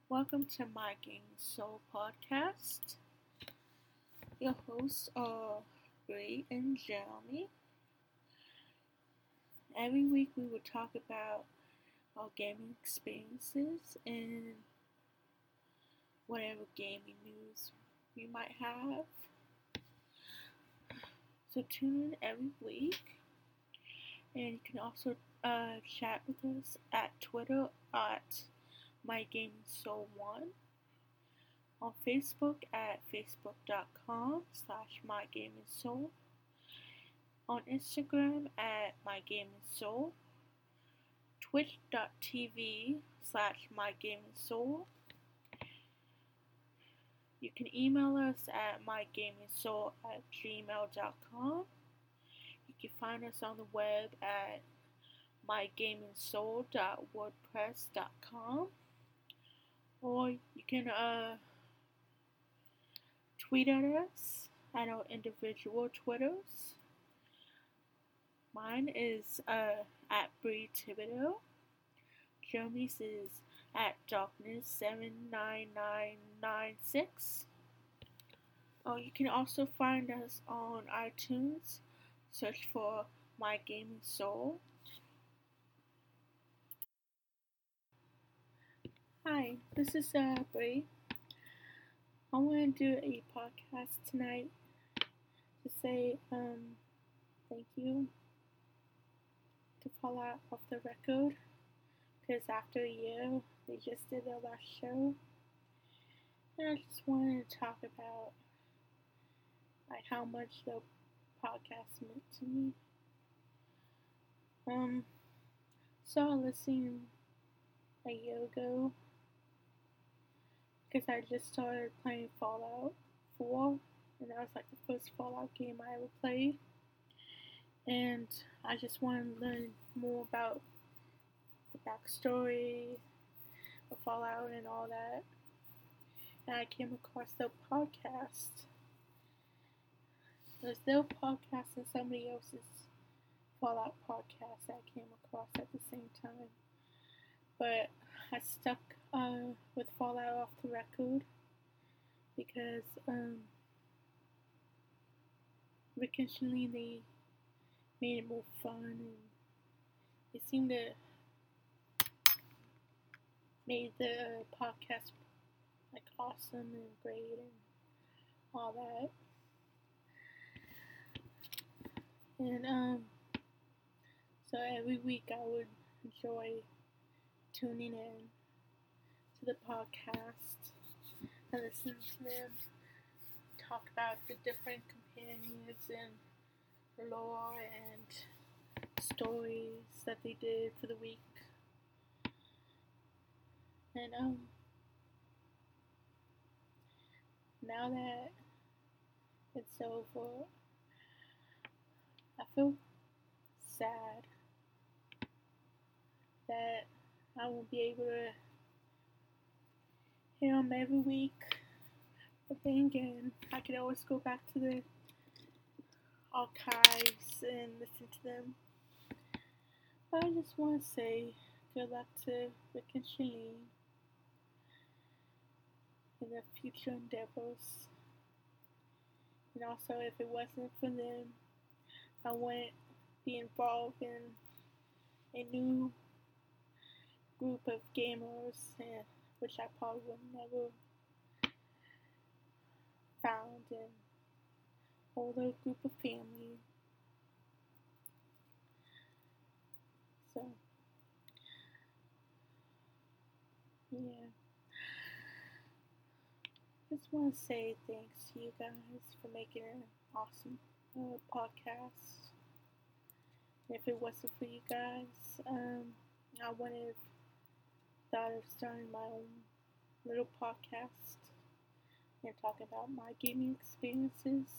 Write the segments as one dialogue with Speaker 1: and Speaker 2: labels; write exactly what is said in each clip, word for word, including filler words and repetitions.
Speaker 1: Welcome to My Game Soul podcast. Your hosts are Ray and Jeremy. Every week we will talk about our gaming experiences and whatever gaming news we might have. So tune in every week, and you can also uh, chat with us at Twitter at My Game Soul One, on Facebook at facebook.com slash mygamingsoul, on Instagram at mygamingsoul, twitch.tv slash mygamingsoul. You can email us at mygamingsoul at gmail.com. You can find us on the web at mygamingsoul dot wordpress dot com, or you can uh, tweet at us at our individual Twitters. Mine is uh, at Bree Thibodeau. Jeremy's is at Darkness seven nine nine nine six. Oh, you can also find us on iTunes. Search for My Gaming Soul. Hi, this is uh, Bree. I want to do a podcast tonight to say um, thank you to Fallout Off the Record, because after a year they just did their last show, and I just wanted to talk about like how much the podcast meant to me. Um, started listening a year ago because I just started playing Fallout four, and that was like the first Fallout game I ever played, and I just wanted to learn more about the backstory of Fallout and all that, and I came across their podcast. There's their podcast and somebody else's Fallout podcast that I came across at the same time, but I stuck uh, with Fallout Off the Record because um, Rick and Shalene, they made it more fun, and they seemed to make the podcast like awesome and great and all that. And um, so every week I would enjoy tuning in to the podcast and listen to them talk about the different companions and lore and stories that they did for the week. And um, now that it's over, I feel sad that I won't be able to hear them every week. But then again, I could always go back to the archives and listen to them. But I just want to say good luck to Rick and Shalene in their future endeavors. And also, if it wasn't for them, I wouldn't be involved in a new group of gamers, and, which I probably would never found in older group of family. So, yeah. Just want to say thanks to you guys for making an awesome uh, podcast. And if it wasn't for you guys, um, I wouldn't have thought of starting my own little podcast and talking about my gaming experiences.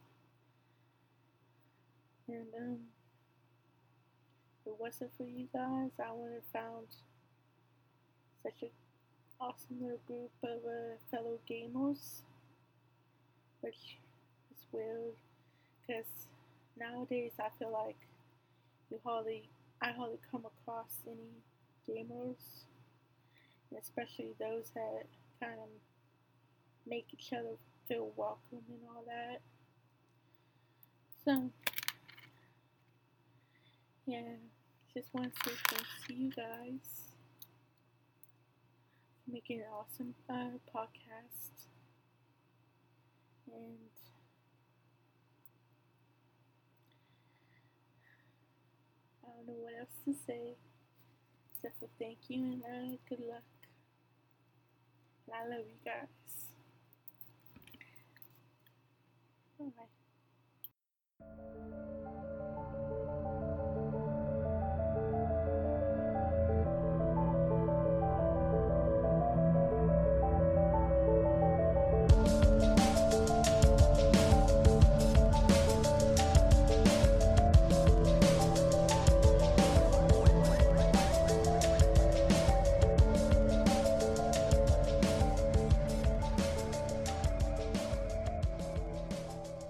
Speaker 1: And um, if it wasn't for you guys, I wouldn't have found such an awesome little group of uh, fellow gamers, which is weird because nowadays I feel like you hardly, I hardly come across any gamers especially those that kind of make each other feel welcome and all that. So, yeah, just want to say thanks to you guys for making an awesome uh, podcast. And I don't know what else to say except for thank you and uh, good luck. And I love you guys. Bye.